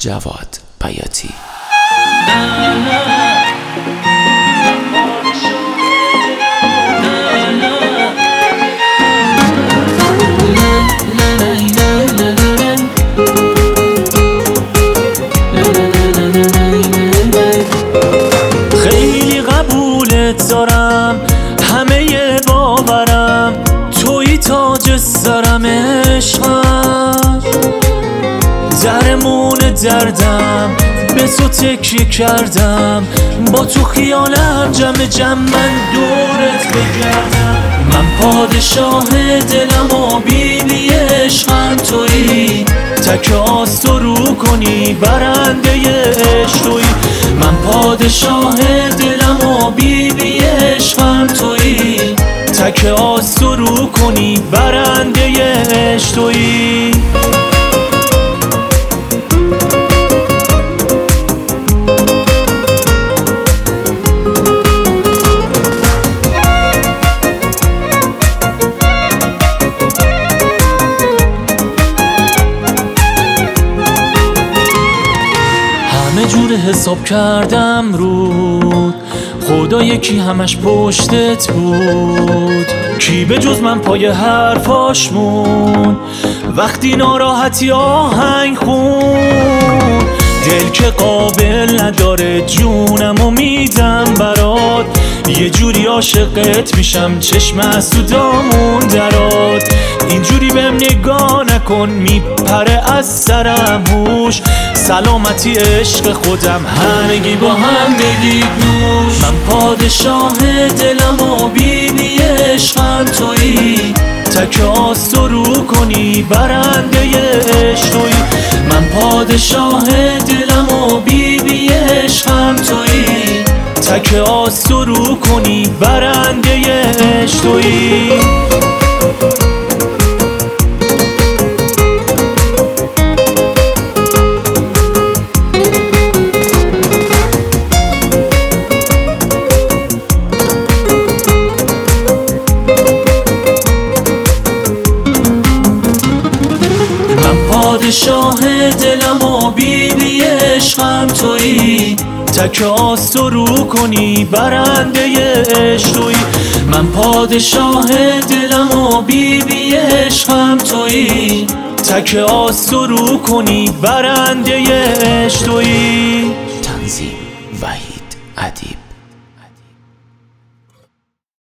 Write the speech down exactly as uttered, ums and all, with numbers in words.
جواد بیاتی. خیلی قبولت دارم، همه باورم، توی تاج سرم عشقم، درمون دردم به تو تکیه کردم، با تو خیالم جمع جمع من دورت بگردم. من پادشاه دلم و بیبی عشقم تویی، تک آستو رو کنی برنده عشق تویی. من پادشاه دلم و بیبی عشقم تویی، تک آستو رو کنی برنده عشق تویی. همه جور حساب کردم رود، خدا یکی همش پشتت بود، کی به جز من پای حرفاش مون وقتی ناراحتی آهنگ خون. دل که قابل نداره جونمو میدم برات، یه جوری عاشقت میشم چشم حسودامون درات. اینجوری بهم نگاه نکن میپره از سرم هوش، سلامتی عشق خودم همگی با هم بگید نوش. من پادشاه دلم و بیبی عشقم تویی، تک آستو رو کنی برنده عشق تویی. من پادشاه دلم و بیبی عشقم تویی، تک آستو رو کنی برنده عشق تویی. پادشاه دلم و بیبی عشقم تویی، تک آستو رو کنی برنده عشق تویی. من پادشاه دلم و بیبی عشقم تویی، تک آستو رو کنی برنده عشق تویی. تنظیم وحید ادیب.